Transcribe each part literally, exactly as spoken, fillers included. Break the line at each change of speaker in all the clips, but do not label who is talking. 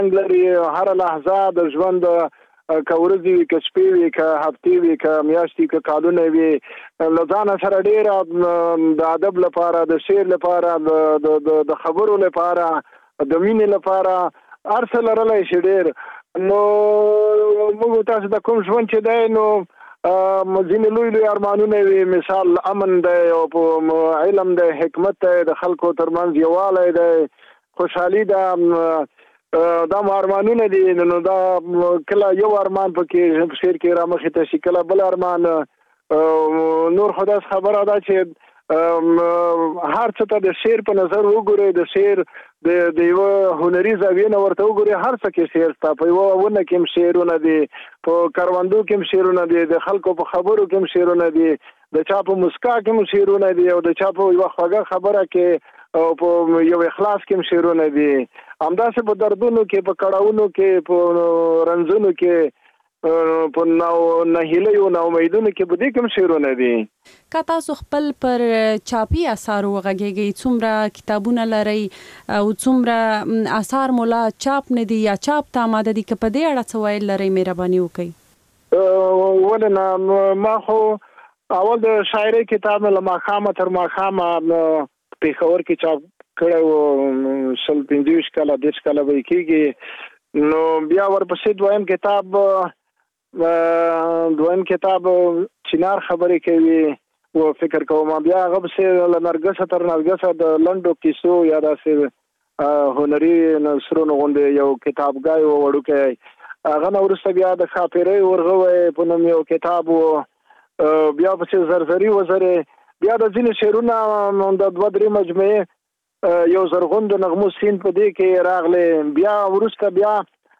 لري هر لحظه د ژوند که ورځې وي که شپې وي که هفتې وي که میاشتې که کالونه وي له ځانه سره ډېره د ادب لپاره د شعر لپاره د خبرو لپاره د مینې لپاره هر څه لرلی شي ډېر نو موږ تاسو د کوم ژوند چې دی نو ځینې لوی لوی ارمانونه وي مثال امن دی او علم دی حکمت دی د خلکو ترمنځ یووالی دی خوشحالي ده دا مو ارمانونه دي نو دا کله یو ارمان پکې شعر کې رامخې ته شي کله بل ارمان نور خو داسې خبره ده چې هر څه ته د شعر په نظر وګورئ د شعر د یوه هنري زاویې نه ورته وګورئ هر څه کې شعر شته په یوه ونه کې هم شعرونه دي په کروندو کې هم شعرونه دي د خلکو په خبرو کې هم شعرونه دي د چا په مسکا کې هم شعرونه دي او د چا په یوه خوږه خبره کې او په یو اخلاص کې هم شعرونه دي همداسې په دردونو کې په کړاوونو کې په رنځونو کې په ناهیلیو ناامیدونو کې په دې کې هم شعرونه دي.
که تاسو خپل پر چاپي اثارو وغږیږئ څومره کتابونه لرئ او څومره اثار مو لا چاپ نه دي یا چاپ ته آماده دي که په دې اړه څه ویل لرئ مهرباني وکړئ؟
ولې نه ما خو اول د شاعرۍ کتاب مې له ماښامه تر ماښامه پېښور کې چاپ کړی و شل پنځه ویشت کاله دېرش کاله به یې کېږي نو بیا ورپسې دویم کتاب دویم کتاب چنار خبرې کوي و فکر کوم بیا هغه پسې له نرګسه تر نرګسه د لنډو کیسو یا داسې هنري نثرونو غوندې یو کتابګای و وړوکی هغه نه وروسته بیا د ښاپېرۍ ورغوی په نوم یو کتاب و بیا پسې زرزري وزرې بیا د ځینې شعرونه د دوه درې مجموعې یو زرغون د نغمو سین په دې کې راغلی بیا وروسته بیا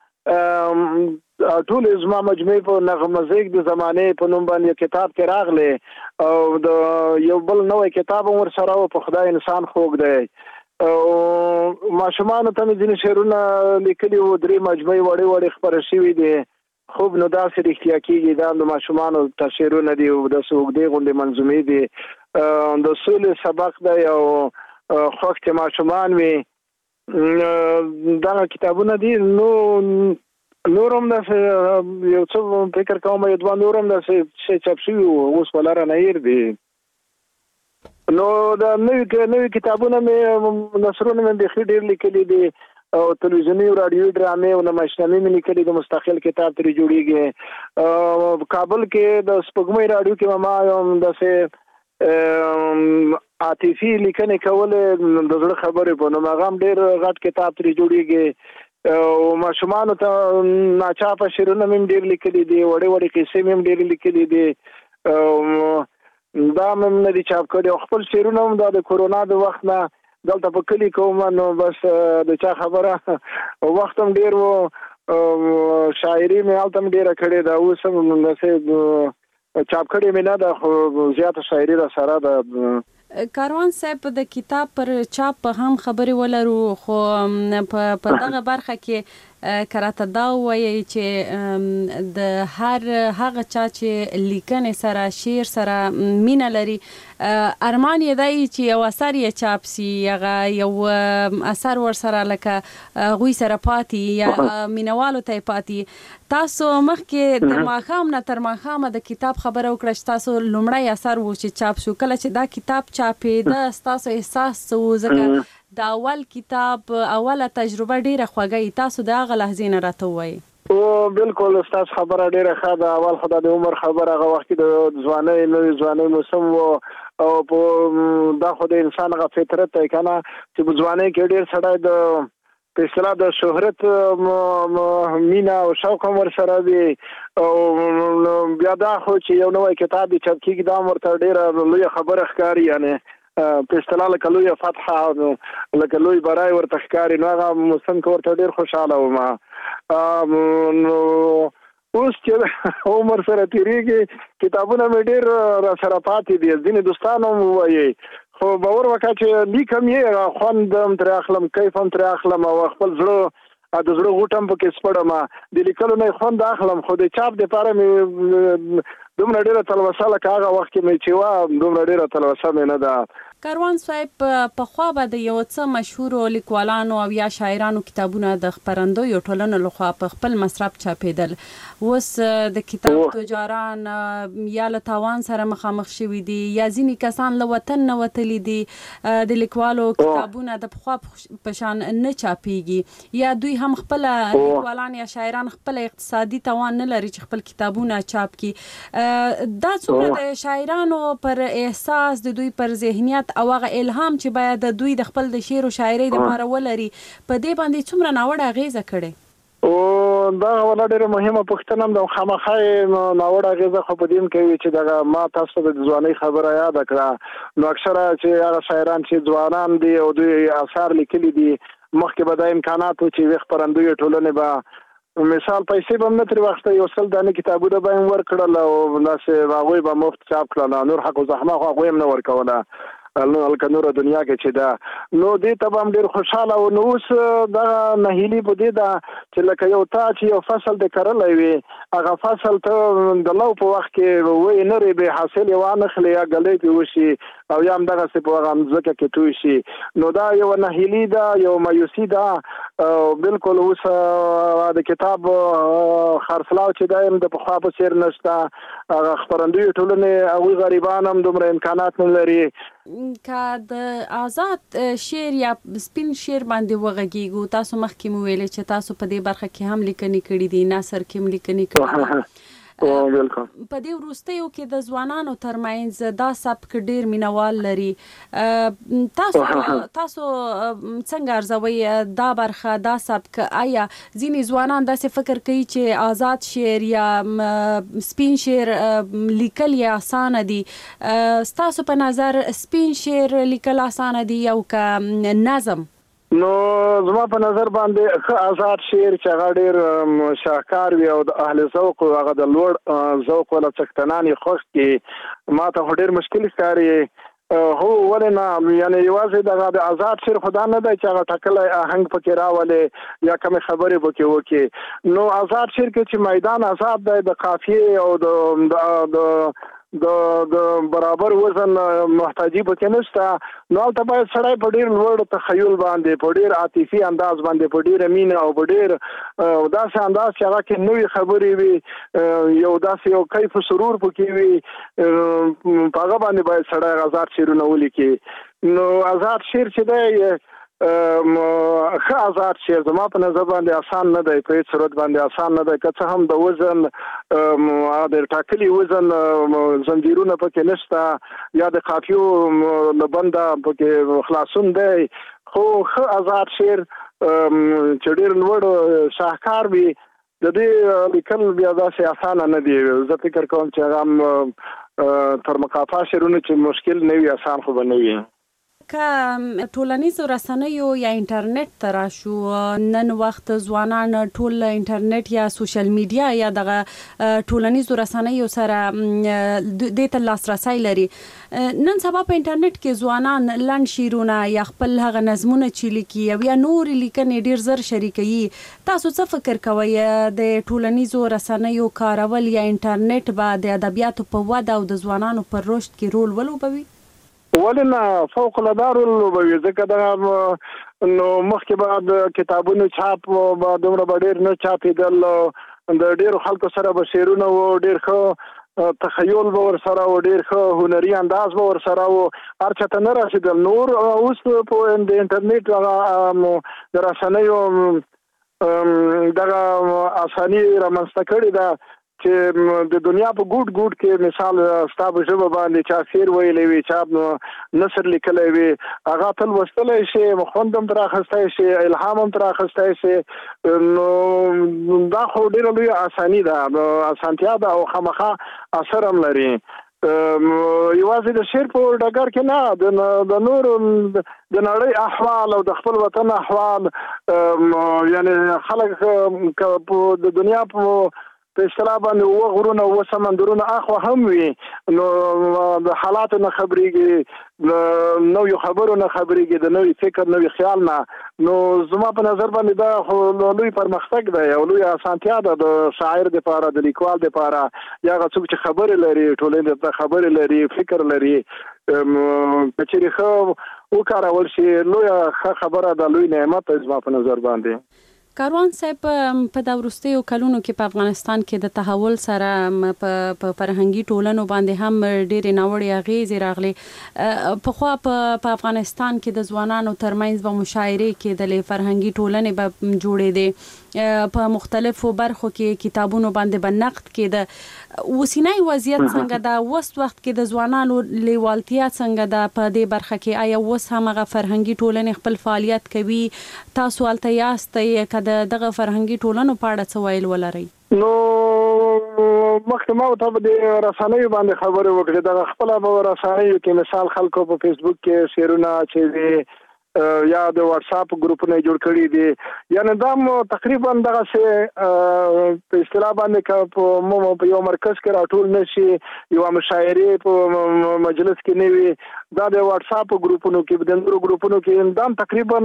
ټول زما مجموعې په نغمزیک د زمانې په نوم باندې کتاب کې راغلی او د یو بل نوی کتاب هم ورسره و په خدای انسان خوږ دی او ماشومانو ته مې ځینې شعرونه لیکلي وو درې مجموعې وړې وړې خپاره شوي دي خوب نو داسې رښتیا کېږي دا د ماشومانو ته شعرونه دي او داسې اوږدې غوندې منظومې دي د سولې سبق دی او خوښ چې ماشومان وي دغه کتابونه دي نو نور هم داسې یو څه فکر کوم یو دوه نور هم داسې شی چاپ شوي وو اوس په لاره نه هیر دي نو د نوي نوي کتابونه مې نثرونه مې بیخي ډېر لیکلي دي او تلویزیوني او رادیوي ډرامې او نمایشنامې مې لیکلي د مستقل کتاب ترې جوړېږي کابل کې د سپوږمۍ راډیو کې ما داسې عاطفي لیکنې کولې د زړه خبرې په نوم هغه هم ډېر غټ کتاب ترې جوړېږي او ماشومانو ته ناچاپه شعرونه مې هم ډېر لیکلي دي وړې وړې قصې مې هم ډېرې لیکلي دي دا مې نه دي چاپ کړي او خپل شعرونه هم دا د کورونا د وخت نه دلته په کلي کوم نو بس د چا خبره وخت هم ډېر و شاعري مې هلته هم ډېره کړې ده اوس هم داسې چاپ کړې مې نه ده خو زیاته شاعري را سره ده.
کاروان صاحب د کتاب پر چاپ هم خبرې ولرو خو په دغه برخه کې که راته دا ووایئ چې د هر هغه چا چې لیکنې سره شعر سره مینه لري ارمان یې دی چې یو اثر یې چاپ سي هغه یو اثر ورسره لکه هغوی سره پاتې یا مینوالو ته یې پاتې تاسو مخکې د ماښام نه تر ماښامه د کتاب خبره وکړه چې تاسو لومړی اثر و چې چاپ شو کله چې دا کتاب چاپېده ستاسو احساس څه و ځکه د اول کتاب اوله تجربه ډیره خوږه تاسو د هغه لحظې نه راته ووایئ.
او بالکل ستاسو خبره ډیره ښه ده اول خو د عمر خبره هغه وخت کې د ځوانۍ نوې ځوانۍ موسم و او په دا خو د انسان هغه فطرت دی که نه چې په ځوانۍ کې ډېر سړی د په اصطلاح د شهرت مینه او شوق هم ورسره وي او بیا دا خو چې یو نوی کتاب یې چاپ کېږي دا هم ورته ډېره لویه خبره ښکاري یعنې په اصطلاح لکه لویه فتحه لکه لوی برای ورته ښکاري نو هغه موسم کې ورته ډېر خوشحاله وم نو اوس چې عمر سره تېرېږي کتابونه مې ډېر را سره پاتې دي ځینې دوستانو هم ووایي خو باور وکړه چې لیکم یې خوند هم ترې اخلم کیف هم ترې اخلم او خپل زړه د زړه غوټ هم پکې سپړم د لیکلو نه خوند اخلم خو د چاپ دپاره مې دومره ډېره تلوسه لکه هغه وخت کې مې چې وه دومره ډېره تلوسه مې نه ده
کاروان صاحب پخوا به د یو څه مشهورو لیکوالانو او یا شاعرانو کتابونه د خپرندویو ټولنو لخوا په خپل مصرف چاپېدل. اوس د کتاب تجاران یا له تاوان سره مخامخ شوي دي یا ځینې کسان له وطن نه وتلي دي، د لیکوالو کتابونه د پخوا په شان نه چاپېږي، یا دوی هم خپله لیکوالان یا شاعران خپله اقتصادي توان نه لري چې خپل کتابونه چاپ کړي. دا څومره د شاعرانو پر احساس، د دوی پر ذهنیت او هغه الهام چې باید د دوی د خپل د شعر او شاعرۍ دپاره ولري، په دې باندې څومره ناوړه اغېزه کړې؟
او دا ولا ډېره مهمه پوښتنه هم ده. خامخا ناوړه اغېزه خو په دې کوي چې دغه ما تاسو د ځوانۍ خبره یاده کړه، نو اکثره چې هغه شاعران چې ځوانان دي او دوی اثار لیکلي دي، مخکې به دا امکانات و چې وي خپرندویو ټولنې به مثال پیسې به هم نه ترې واخیسته، یو سل دانې کتابونه به یې ورکړل او داسې هغوی به مفت چاپ کړل، نور حق و زحمه خو هغوی هم نه ورکوله هلکه نوره دنیا کې چې ده. نو دې ته به هم ډېر خوشحاله و. نو اوس دغه نهیلي په دې ده چې لکه یو تا چې یو فصل دې کرلی وي، هغه فصل ته د لو په وخت کې وی نرې بې حاصل یې وانخلې یا ګلی پرې وشي او یا هم دغسې په هغه مځکه کې توی شي، نو دا یو نهیلي ده، یو مایوسي ده. بلکل اوس د کتاب خرڅلاو چې دا هم د پخوا په څېر نشته. هغه خپرندویو ټولنې هغوی غریبان هم دومره امکانات نه لري.
که د آزاد شعر یا سپین شعر باندې وغږیږو، تاسو مخکې مو ویلې چې تاسو په دې برخه کې هم لیکنې کړي دي، نثر کې هم لیکنې کړي دي. په دې وروستیو کې د ځوانانو ترمنځ دا سبک ډېر مینوال لري. تاسو تاسو څنګه ارزوئ دا برخه، دا سبک؟ آیا ځینې ځوانان داسې فکر کوي چې آزاد شعر یا سپین شعر لیکل یې اسانه دي؟ ستاسو په نظر سپین شعر لیکل اسانه دي یا که نظم؟
نو زما په نظر باندې ښه آزاد شعر چې هغه ډېر شاهکار وي او د اهل ذوق هغه د لوړ ذوق والا څښتنان یې خوښ کړي، ما ته خو ډېر مشکل ښکاري. هو ولې نه، یعنې یوازې دغه د آزاد شعر خو دا نه دی چې هغه ټاکلی آهنګ پکې راولې یا کمې خبرې پکې وکړي. نو آزاد شعر کې چې میدان آزاد دی، د قافیې او د د د د برابر وزن محتاجي پکې نشته، نو هلته باید سړی په ډېر لوړ تخیل باندې، په ډېر عاطفي انداز باندې، په ډېره مینه او په ډېر داسې انداز چې هغه کې نوې خبرې وي، یو داسې یو کیف و سرور پکې وي، په هغه باندې باید سړی آزاد شعرونه ولیکي. نو آزاد شعر چې دی ښه آزاد شعر زما په نظر باندې آسان نه دی، په هېڅ صورت باندې آسان نه دی، که څه هم د وزن د ټاکلي وزن زنجیرونه پکې نشته یا د قافیو له بنده پکې خلاصون دی، خو ښه آزاد شعر چې ډېر لوړ شاهکار وي، د دې لیکل بیا داسې اسانه نه دي. زه فکر کوم چې هغه هم تر مقافا شعرونه چې مشکل نه وي، آسان خو به نه وي.
که ټولنیزو رسنیو یا انټرنیټ ته راشو، نن وخت ځوانان ټول انټرنیټ یا سوشل میډیا یا دغه ټولنیزو رسنیو سره دې ته لاسرسی لري. نن سبا په انټرنیټ کې ځوانان لنډ شعرونه یا خپل هغه نظمونه چې لیکي او یا نورې لیکنې ډېر زر شریکوي. تاسو څه فکر کوئ د ټولنیزو رسنیو کارول یا انټرنیټ به د ادبیاتو په وده او د ځوانانو پر رشد کې رول ولوبوي؟
ولې نه، فوق العاده رول ولوبوي، ځکه دغه نو مخکې به د کتابونو چاپ به دومره به ډېر نه چاپېدل، د ډېرو خلکو سره به شعرونه و، ډېر ښه تخیل به ورسره و، ډېر ښه هنري انداز به ورسره و، هر چا ته نه رسېدل. نور اوس په د انټرنیټ هغه د رسنیو دغه اساني رامنځته کړې ده چې د دنیا په ګوټ ګوټ کې مثال ستا په ژبه باندې چا شعر ویلی وي، چا نثر لیکلی وي، هغه ته لوستلی شي، خوند هم ترې اخیستی شي، الهام هم ترې اخیستی شي. نو دا خو ډېره لویه اساني ده، اسانتیا ده او خامخا اثر هم لري. یوازې د شعر په ډګر کې نه، د نورو د نړۍ احوال او د خپل وطن احوال، یعنې خلک د دنیا په په اصطلاح باندې و غرونه و سمندرونه اخوا هم وي نو د حالاتو نه خبرېږي نو یو خبرو نه خبرېږي د نوې فکر نوې خیال نه نو زما په نظر باندې دا خو لوی پرمختګ دی او لوی اسانتیا ده د شاعر دپاره د لیکوال دپاره یا هغه څوک چې خبرې لري ټولنې ته خبرې لري فکر لري که چېرې ښه وکارول شي لویه ښه خبره ده لوی نعمت دی زما په نظر باندې.
کاروان صاحب په د وروستیو کلونو کې په افغانستان کې د تحول سره په فرهنګي ټولنو باندې هم ډېرې ناوړې اغېزې راغلې. پخوا په افغانستان کې د ځوانانو ترمنځ به مشاعرې کېدلې، فرهنګي ټولنې به جوړېدې، په مختلفو برخو کې کتابونو باندې به نقد کېده. اوسنی وضعیت څنګه ده؟ اوس وخت کې د ځوانانو لیوالتیا څنګه ده په دې برخه کې؟ آیا اوس هم هغه فرهنګي ټولنې خپل فعالیت کوي؟ تاسو هلته یاستئ که د دغه فرهنګي ټولنو په اړه څه ویل ولرئ؟
نو مخکې ما ورته په دې رسنیو باندې خبرې وکړې. دغه خپله په رسنیو کې مثال خلکو په فیسبوک کې شعرونه چې یا د واتساپ ګروپونه جوړ کړي دي، یعنې دا مو تقریبا دغسې په اصطلاح باندې که په یو مرکز کې راټول نه شي، یوه مشاعرې په مجلس کې نه وي، دا د واتساپ ګروپونو کې د نورو ګروپونو کې دا تقریبا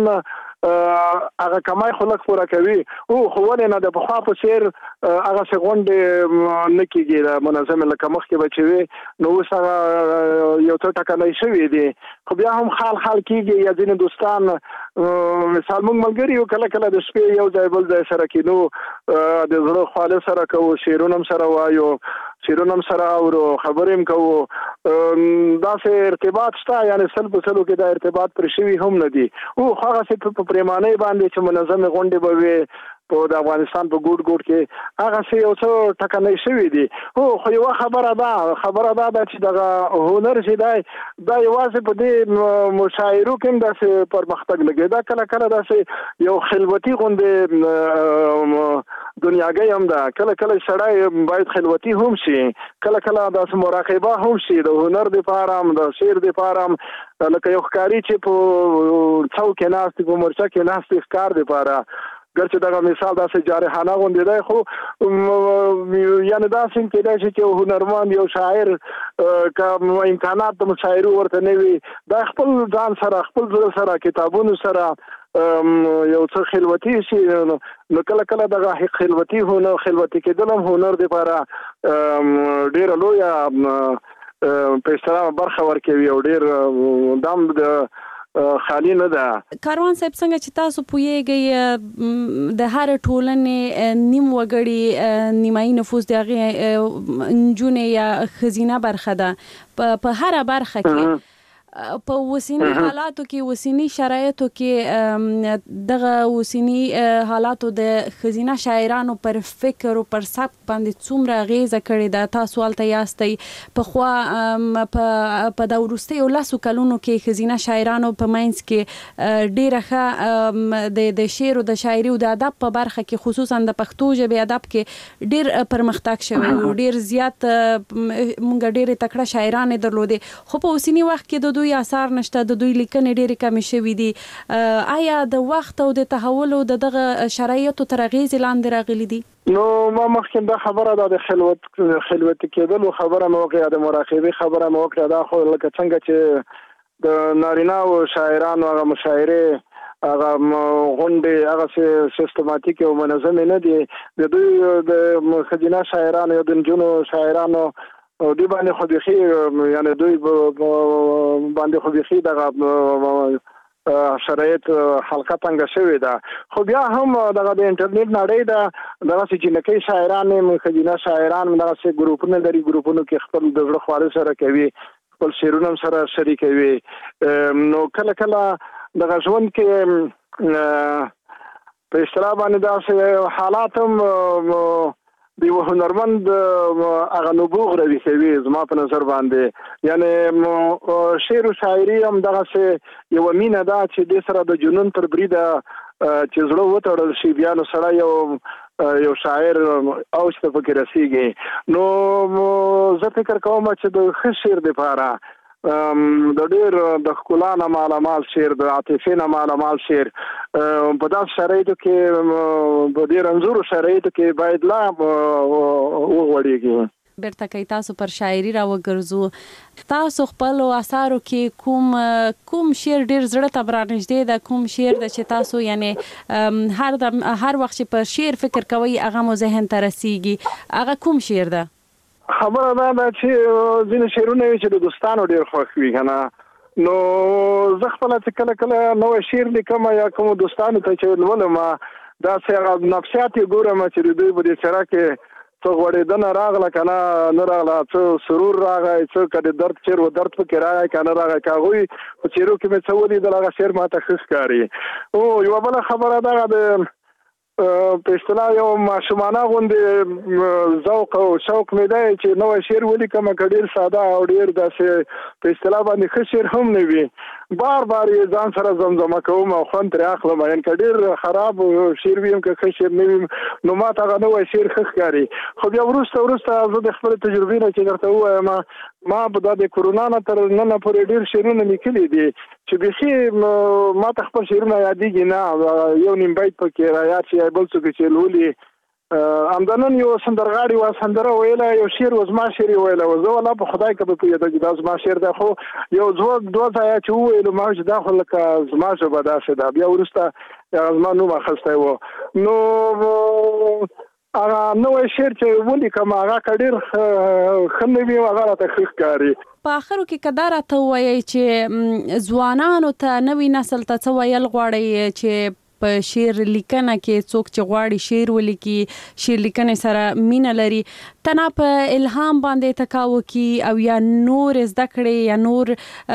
هغه کمای خو لږ پوره کوي. او خو ولې نه د پخوا په څېر هغسې غونډې نه کېږي د منظمې لکه مخکې به چې وي، نو اوس هغه یو څه ټکنی شوي دي، خو بیا هم خال خال کېږي. یا ځینې دوستان مثال موږ ملګري یو کله کله د شپې یو ځای بل ځای سره کېنو، د زړه خواله سره کوو، شعرونه هم سره وایو، شعرونه هم سره اورو، خبرې هم کوو، داسې ارتباط شته. یعنې سل په سلو کې دا ارتباط پر شوي هم نه دي. او هغسې په پرېمانۍ باندې چې منظمې غونډې به وي په د افغانستان په ګوټ ګوټ کې، هغسې یو څه ټکنی شوي دي. او خو یوه خبره ده خبره دا ده چې دغه هنر چې دی دا یوازې په دې مشاعرو کې هم داسې پرمختګ لګي، دا کله کله داسې یو خلوتي غوندې دنیاګۍ هم ده. کله کله سړی باید خلوتي هم شي، کله کله داسې مراقبه هم شي د هنر دپاره هم د شعر دپاره هم، لکه یو ښکاري چې په څوک کې ناست په مورچه کې ناست ښکار دپاره، ګرچې دغه مثال داسې جارحانه غوندې دی، خو یعنې داسې هم کېدای شي چې یو هنرمند یو شاعر که امکانات د مشاعرو ورته نه وي، دا خپل ځان سره خپل زړه سره کتابونو سره یو څه خلوتي شي، نو کله کله دغه خلوتي هنر خلوتي کېدل هم هنر دپاره ډېره لویه په اصطلاح برخه ورکوي او ډېر دام د خالی نه ده.
کاروان صاحب څنګه چې تاسو پوهیږئ د هر ټولنې نیم وګړي نیمایي نفوس د هغې نجونې یا ښځینه برخه ده په هره برخه کې. په اوسني حالاتو کې اوسني شرایطو کې دغه اوسني حالاتو د ښځینه شاعرانو پر فکر او پر سبک باندې څومره اغېزه کړې ده؟ تاسو هلته یاستئ. پخوا په د وروستیو لسو کلونو کې ښځینه شاعرانو په منځ کې ډېره ښه د شعر او د شاعري او د ادب په برخه کې خصوصا د پښتو ژبې ادب کې ډېر پرمختګ شوی او ډېر زیات موږ ډېرې تکړه شاعرانې درلودې، خو په اوسني وخت کې د دوی اثار نشته، د دوی لیکنې ډېرې کمې شوي دي. آیا د وخت او د تحول او د دغه شرایطو تر اغېزې لاندې راغلي دي؟
نو ما مخکې دا خبره ده د خلوت خلوتي کېدلو خبره مې وکړه، د مراقبې خبره مې وکړه. دا خو لکه څنګه چې د نارینه او شاعرانو هغه مشاعرې هغه غونډې هغه سیستماتیک او منظمې نه دي. د دوی د ښځینه شاعرانو یا د نجونو شاعرانو او دوی باندې خو بیخي یعنې دوی باندې خو بیخي دغه شرایط حلقه تنګه شوې ده. خو بیا هم دغه د انټرنیټ نړۍ ده، دغسې جنکۍ شاعران هم ښځینه شاعران هم دغسې ګروپونه لري، ګروپونو کې خپل د زړه خواله سره کوي، خپل شعرونه هم سره شریکوي. نو کله کله دغه ژوند کې په اصطلاح باندې داسې حالات هم د یو هنرمند هغه نبوغ روي کوي زما په نظر باندې. یعنې شعر و شاعري هم دغسې یوه مینه ده چې دې سره د جنون تر بریده چې زړه وتړل شي، بیا نو سړی یو یو شاعر اوج ته پکې رسیږي. نو زه فکر کوم چې د ښه شعر دپاره د ډېر د ښکلا نه مالامال شعر د عاطفې نه مالامال شعر په داسې شرایطو کې په ډېر رنځورو شرایطو کې باید لا وغوړېږي.
بیرته کوي تاسو پر شاعري را وګرځو، تاسو خپل اثارو کې کوم کوم شعر ډیر زړه ته برانږدې ده، کوم شعر د چې تاسو یعنی هر د هر وخت چې پر شعر فکر کوي هغه مو ذهن ته رسیږي، هغه کوم شعر ده؟
خبره دا ده چې ځینې شعرونه وي چې د دوستانو ډیر خوښ وي کنه، نو زه خپل چې کله کله نوې شعر لیکم یا کوم دوستانو ته چې ولولم دا څنګه نفسیات ګورم چې د دوی په دې سره کې څو غوړېدنه راغله که نه نه راغله، څه سرور راغی، څه که د درد شعر و درد پکې راغی که نه راغی، که هغوی په شعرو کې مې څه ولیدل هغه شعر ماته ښه ښکاري. او یوه بله خبره دغه د په اصطلاح یو ماشومانه غوندې ذوق او شوق مې دی چې نوی شعر ولیکم که ډېر ساده او ډېر داسې په اصطلاح باندې ښه شعر هم نه وي، بار بار یې ځان سره زمزمه کوم او خوند ترې اخلم، یعنې که ډېر خراب شعر وي هم که ښه شعر نه وي نو ماته هغه نوی شعر ښه ښکاري. خو بیا وروسته وروسته زه د خپلې تجربې نه چې درته ووایم ما په دا د کرونا نه تر ننه پورې ډېر شعرونه لیکلي دي چې بیخي ما ته خپل شعرونه یادېږي نه، یو نیم بیت پکې رایاد شي بل څوک چې لولي. همدا نن یو سندرغاړي وه سندره ویله، یو شعر و زما شعر یې ویله، زه والله په خدای که به پوهېده چې دا زما شعر دی، خو یو دوه دوه ځایه چې وویلو ما چې دا خو لکه زما ژبه داسې ده، بیا وروسته هغه زما نوم اخیستی و. نو هغه نوی شعر چې ولیکم هغه که ډېر ښه نه وي هغه راته ښه ښکاري.
په آخرو کې که دا راته ووایئ چې ځوانانو ته نوي نسل ته څه ویل غواړئ چې په شعر لیکنه کې څوک چې غواړي شعر ولیکي، شعر لیکنې سره مینه لري، تنه په الهام باندې تکاو کی او یا نور زده کړې یا نور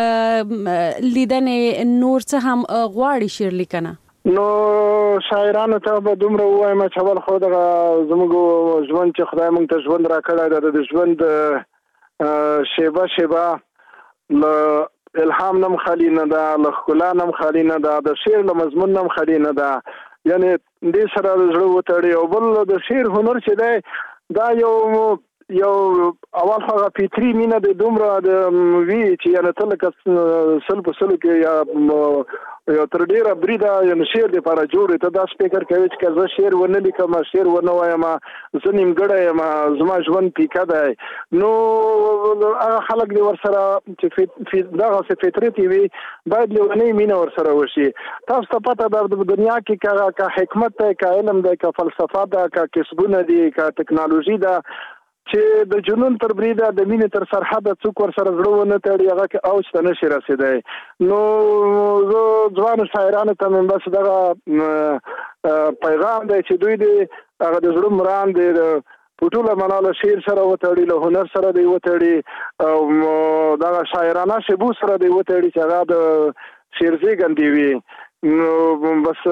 لیدنې نور څه هم غواړي شعر لیکنه؟
نو شاعرانو ته به دومره ووایم چې اول خو دغه زموږ ژوند چې خدای موږ ته ژوند راکړی ده د ژوند شیبه شیبه له الهام نم خالی نه ده، له ښکلا نم خالی نه ده، د شعر له مضمون نم خالی نه ده، یعنې دې سره د زړه وتړي. او بل د شعر هنر چې دی دا یو یو اول خو هغه فطري مینه د دومره د وي چې یعنې ته لکه سل په سلو کې یا یو تر ډېره بریده یعنې شعر دپاره جوړ ته داسې فکر کوي چې که زه شعر ونه لیکم شعر ونه وایم زه نیمګړی یم زما ژوند پیکه دی. نو هغه خلک دې ورسره چې دغسې فطرت یې وي باید لیونۍ مینه ورسره وشي. تاسو ته پته ده په دنیا کې که حکمت دی، که علم دی، که فلسفه ده، که کسبونه دي، که ټکنالوژي ده، چې د جنون تر بریده د مینې تر سرحده څوک ورسره زړه ونه تړي هغه کې اوج ته نشي رسېدی. نو زه ځوانو شاعرانو ته مې بس دغه پیغام دی چې دوی دې هغه د زړه مرام دی په ټوله معنا له شعر سره وتړي، له هنر سره دی وتړي او دغه شاعرانه شیبو سره دی وتړي چې هغه د شعر زېږندې وي. نو بس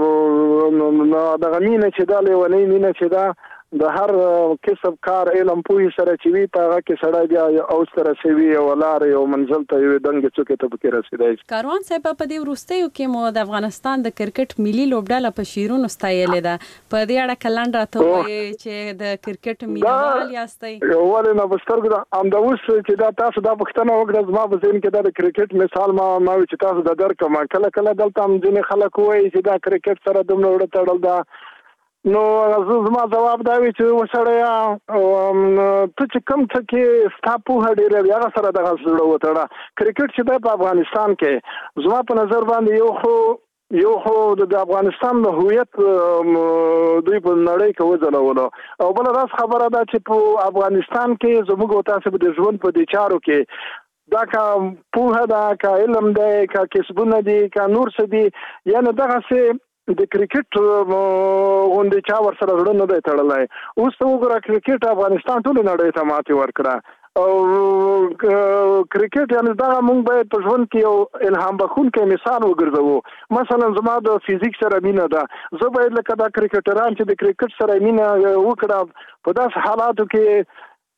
دغه مینه چې دا لیونۍ مینه چې دا د هر کسب کار علم پوهې سره چې وي په هغه کې سړی بیا اوج ته رسوي او لارې او منزل ته یوې دنګې څوکې ته پکې رسېدی.
کاروان صاحب په دې وروستیو کې مو د افغانستان د کرکټ ملي لوبډله په شعرونو ستایلې ده، په دې اړه که لنډ راته ووایئ چې د کرکټ مینهوال یاستئ؟
ولې نه په سترګو ده همدا اوس چې دا تاسو دا پوښتنه وکړه زما په ذهن کې دا د کرکټ مثال ما ما وي چې تاسو دا درکړم. کله کله دلته هم ځینې خلک وایي چې دا کرکټ سره دومره وړه تړل ده. نو زما جواب دا وی چې وسړیا ته چې کوم څه کې ستا پوهه ډېره وي هغه سره دغه زړه وتړه. کرکټ چې دی په افغانستان کې زما په نظر باندې یو خو یو خو د افغانستان د هویت دوی په نړۍ کې وځلولو او بله داسې خبره ده چې په افغانستان کې زموږ او تاسو د ژوند په دې چارو کې دا که پوهه ده، که علم دی، که کسبونه دي، که نور څه دي، یعنې دغسې د کرکټ غوندې چا ورسره زړه نه دی تړلی. اوس ته وګوره کرکټ افغانستان ټولې نړۍ ته ماتې ورکړه او کرکټ یعنې دغه موږ باید په ژوند کې یو الهام بخښونکی مثال وګرځوو. مثلا زما د فزیک سره مینه ده، زه باید لکه دا کرکټران چې د کرکټ سره مینه وکړه په داسې حالاتو کې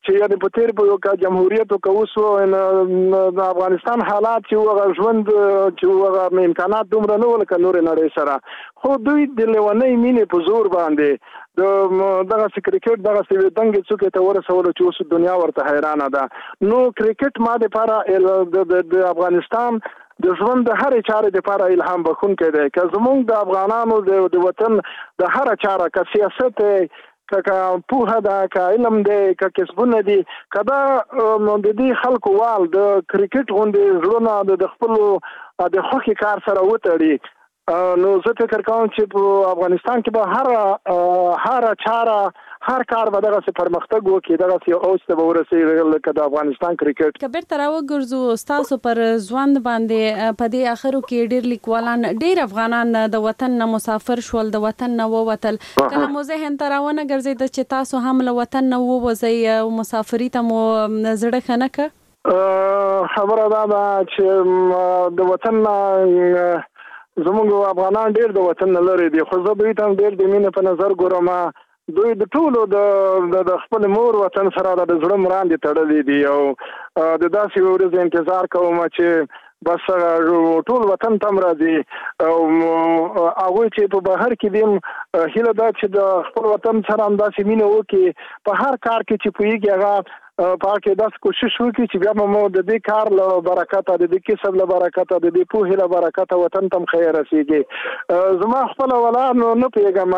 چې یعنې په تېر په یو جمهوریت او که اوس د افغانستان حالات چې هغه ژوند چې هغه امکانات دومره نه وو لکه نورې نړۍ سره، خو دوی د لیونۍ مینې په زور باندې د دغسې کرکټ دغسې دنګې څوکې ته ورسولو چې اوس دنیا ورته حیرانه ده. نو کرکټ ما دپاره د افغانستان د ژوند د هرې چارې دپاره الهام بخښونکی دی. که زموږ د افغانانو د وطن د هره چاره، که سیاست دی، که پوهه ده، که علم دی، که کسبونه دي، که دا د دې خلکو وال د کرکټ غوندې زړونه د خپلو د خوښې کار سره وتړي، نو زه فکر کوم چې په افغانستان کې به هر هر چاره هر کار به دغسې پرمختګ وکړي، دغسې یو اوج ته به ورسېږي لکه د افغانستان کرکټ.
که بیرته راوګرځو ستاسو پر ژوند باندې، په دې اخرو کې ډېر لیکوالان، ډېر افغانان د وطن نه مسافر شول، د وطن نه ووتل. کله مو ذهن ته راونه ګرځېده چې تاسو هم له وطن نه ووځئ او مسافري ته مو زړه ښه نه کړ؟
خبره دا ده چې د وطن نه زموږ افغانان ډېر د وطن نه لرې دي، خو زه دوی ته هم ډېر د مینې په نظر ګورم. دوی د ټولو د خپل مور وطن سره د زړه مراندې تړلې دي او د داسې یوې ورځې انتظار کوم چې بس ټول وطن ته هم راځي او هغوی چې په بهر کې دي هیله ده چې د خپل وطن سره هم داسې مینه وکړي، په هر کار کې چې پوهېږي هغه په هغه کې داسې کوشش وکړي چې بیا به مو د دې کار له برکته، د دې کسب له برکته، د دې پوهې له برکته وطن ته هم ښه رسېږي. زما خپله ولا نه پوهېږم،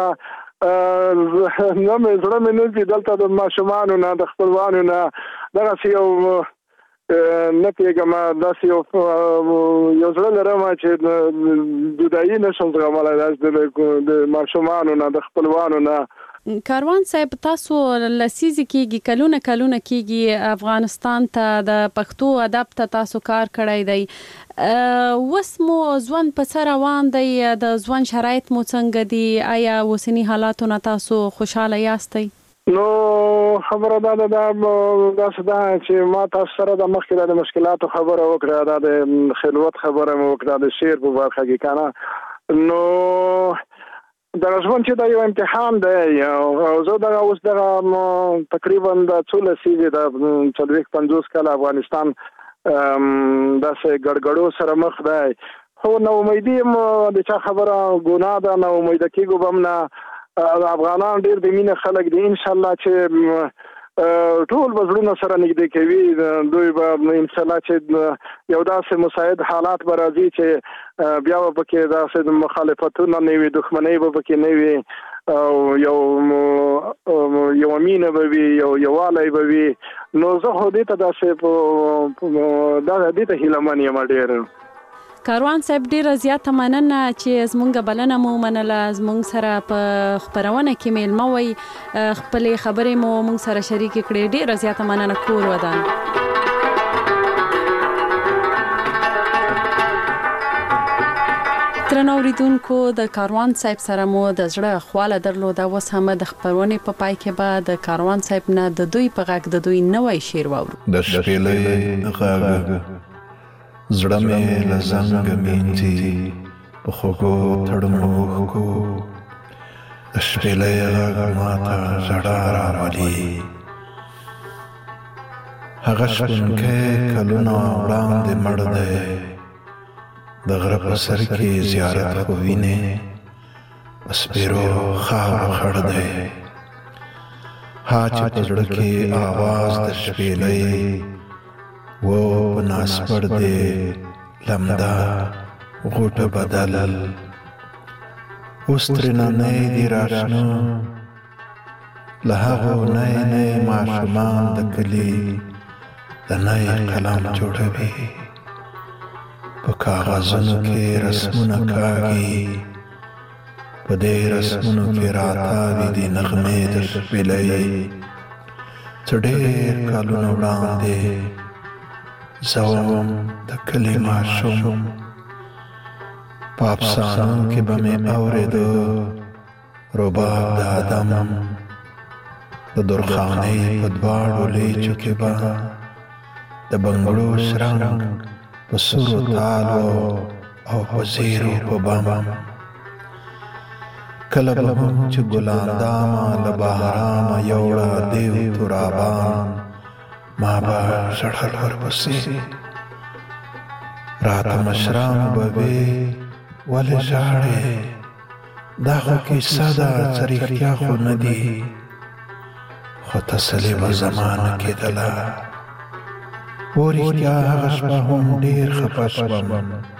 نه مې زړه مې نه ځي دلته د ماشومانو نه، د خپلوانو نه، دغسې یو نه پوهېږم، داسې یو یو زړه لرم چې جدایي نه شم زغملی، داسې د ماشومانو نه، د خپلوانو نه.
کاروان صاحب، تاسو لسیزې کېږي، کلونه کلونه کېږي افغانستان ته د پښتو ادب ته تاسو کار کړی دی. اوس مو ژوند په څه روان دی؟ د ژوند شرایط مو څنګه دي؟ آیا اوسني حالاتو نه تاسو خوشحاله یاستئ؟
نو خبره دا ده داسې ده چې ما تاسو سره د مخکې د مشکلاتو خبره وکړه، دا د خلوت خبره مې وکړه، د شعر په برخه کې که نه. نو دغه ژوند چې دا یو امتحان دی او زه دغه اوس دغه تقریبا د څو لسیزې د څلوېښت پنځوس کاله افغانستان داسې ګډګډو سره مخ دی، خو نا امیدي یم د چا خبره ګناه ده، نا امیده کېږو به هم نه. افغانان ډېر د مینې خلک دي، انشاءالله چې ټول به زړونه سره نږدې کوي. دوی به انشاءالله چې یو داسې مساعد حالات به راځي چې بیا به پکې داسې مخالفتونه نه وي، دښمنۍ به پکې نه وي، او یو یو مینه به وي، یو یووالی به وي. نو زه خو دې ته داسې دې ته هیلهمن یم ډېر.
کاروان صاحب، ډیره زیاته مننه چې زمونږ بلنه مو منله، زمونږ سره په خپرونه کې میلمه وئ، خپلې خبرې مو مونږ سره شریکې کړې. ډیره زیاته مننه. کور ودان. درنو اوریدونکو، د کاروان صاحب سره مو د زړه خواله درلوده. اوس هم د خپرونې په پای کې به د کاروان صاحب نه د دوی په غږ د دوی نوی شعر واورو.
د شپېلۍ غږ زړه مې له زنګه مینځي، په خوږو تړمو اوښکو د شپېلۍ غږ ماته ژړا راولي. هغه شپونکی کلونه وړاندې مړ دی، د غره په سر کې زیارت خو وینې، په سپېرو خاورو خړ دی. ها چې په زړه کې آواز د شپېلۍ و په ناسپړ دی لمده غوټه بدل. اوس ترېننی دي راشنه له هغو نی نی ماشومان د کلي د نی قلم جوړوي، په کاغذونو کې رسمونه کاږي، په دې رسمونو کې راتاوي دي نغمې د شپېلۍ. څه ډېر کلونه وړاندې زه وم د کلي ماشوم، په افسانو کې به مې اورېده رباب د آدم، د درخانۍ په دواړو لیچو کې به د بنګړو شرنګ په سرو تالو او په زیرو په بم. کله به هم چې ګلان دامه له بهرامه یوړه دیو ترابان ما به ژړل ورپسې راته مشرانو به وې ولې ژاړې دا خو کیسه ده څه رښتیا خو نه دي خو تسلي به زما نه کېدله و رښتیا هغه شپه هم ډېر خفه شوم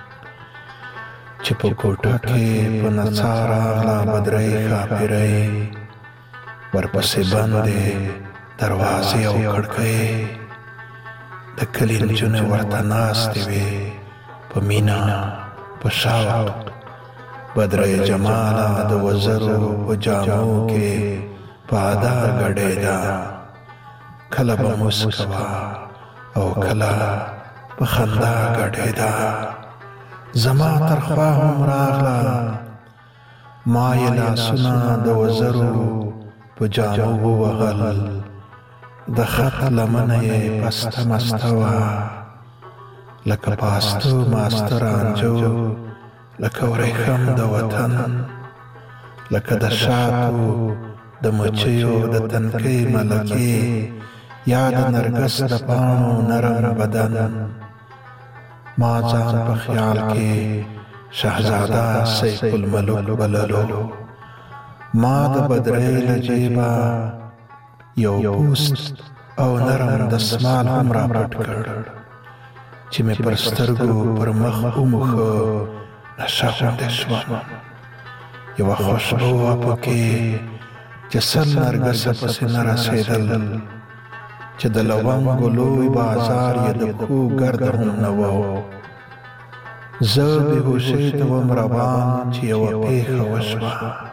چې په کوټه کې په نڅا راغله بدرۍ ښاپېرۍ ورپسې بندې دروازې او کړکۍ د کلي نجونې ورته ناستې وې په مینه په شوق بدرۍ جماله د وزرو په جامو کې په ادا ګډېده کله به موسکه وه او کله په خندا ګډېده زما تر خوا هم راغله ما یې لاسونه د وزرو په جامو ووهل د خط لمنه یې پسته مسته وه لکه پاستو ماسته رانجو لکه ورېښم د وطن لکه د شاتو د مچیو د تنکۍ ملکې یا د نرګس د پاڼو نرم بدن ما ځان په خیال کې شهزاده سیف الملوک بللو ما د بدرۍ له جیبه یو پوست او نرم دستمال هم راپټ کړ چې مې پر سترګو پر مخ وموښه نشه غوندې شوم یوه خوشبو وه پکې چې سل نرګسه پسې نه رسېدل چې د لونګو لوی بازار یې د پښو ګرده هم نه و زه بېهوشۍ ته وم روان چې یوه پېښه وشوه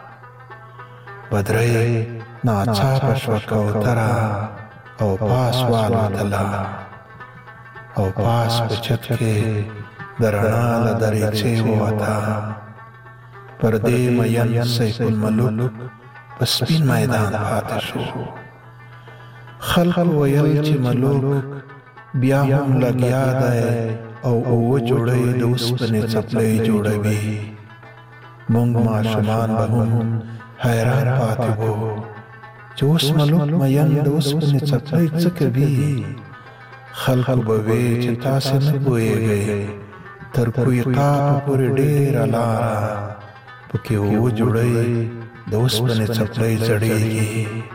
بدرۍ ناڅاپه شوه کوتره او پاس والوتله او پاس په چت کې د رڼا له دریڅې ووته پر دې مین سیف الملوک په سپین میدان پاتې شو خلق ویل چې ملوک بیا هم لګیا دی او اووه جوړۍ د اوسپنې څپلۍ جوړوي موږ ماشومان به هم حیران پاتې وو چې اوس ملوک مین د اوسپنې څپلۍ څه کوي خلق به وی چې تاسې نه پوهېږئ تر کویقاپ پورې ډېره لاره پکې اووه جوړۍ د اوسپنې څپلۍ زړېږي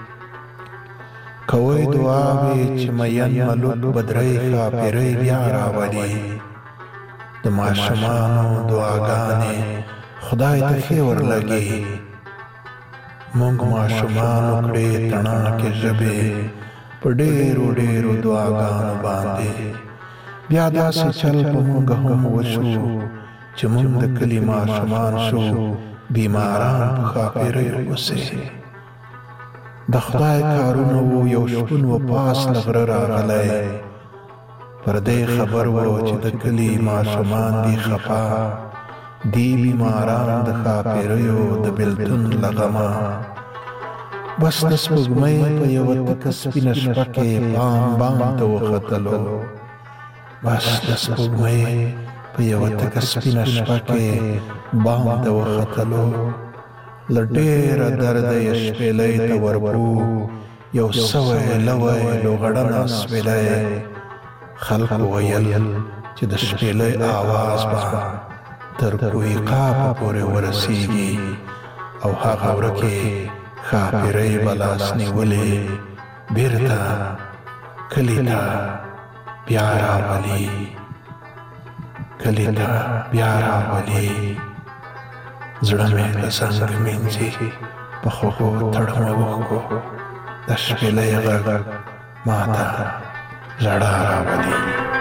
کوئ دعاوې چې مین ملوک بدرۍ ښاپېرۍ بیا راولي د ماشومانو دعاګانې خدای ته ښې ورلګي موږ ماشومانو کړې تڼاکې ژبې په ډېرو ډېرو دعاګانو باندې بیا داسې چل په موږ هم وشو چې موږ د کلي ماشومان شو بیماران په ښاپېریو پسې د خدای کارونه وو یو شپون و پاس له غره راغلی پر دې خبر وو چې د کلي ماشومان دي خفا دی بیماران د ښاپېریو د بېلتون له غمه بس د سپوږمۍ په یوه تکه سپینه شپه کې بام بام ته وختلو بس د سپوږمۍ په یوه تکه سپینه شپه کې بام ته وختلو له ډېره درده یې شپېلۍ ته ورپو یو سوی لوی لوغړنه سپېلۍ خلق ویل چې د شپېلۍ آواز به تر کویقاپه پورې ورسیږي او هغه ورکې ښاپېرۍ به لاس نیولې بېرته کلي ته بیا راولي کلي ته بیا راولي زړه مې د څنګ مینځي په خوږو تړمه اوښکو د شپېلۍ غږ ما ته ژړا راولي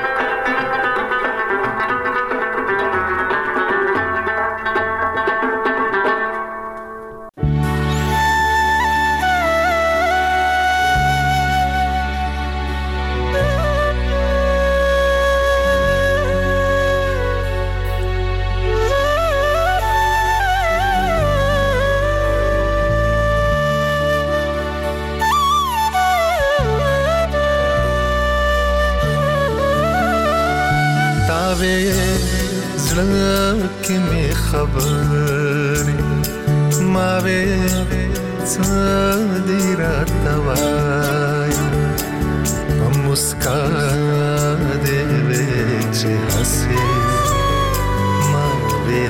زړه می خبرې ما وې څه دې راته وایي په مسکا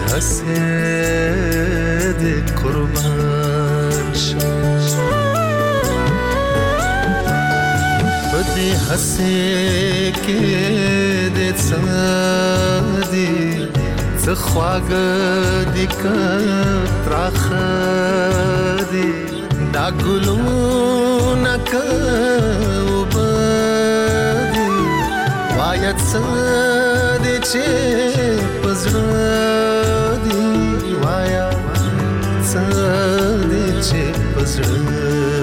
هسې دې قربان شم په دې هسې کې دې څه دي څه خواږه دي که تراخه دي دا ګلونه که اوبه دي باید څه دي چې په زړه دي وایا څه دي چې په زړه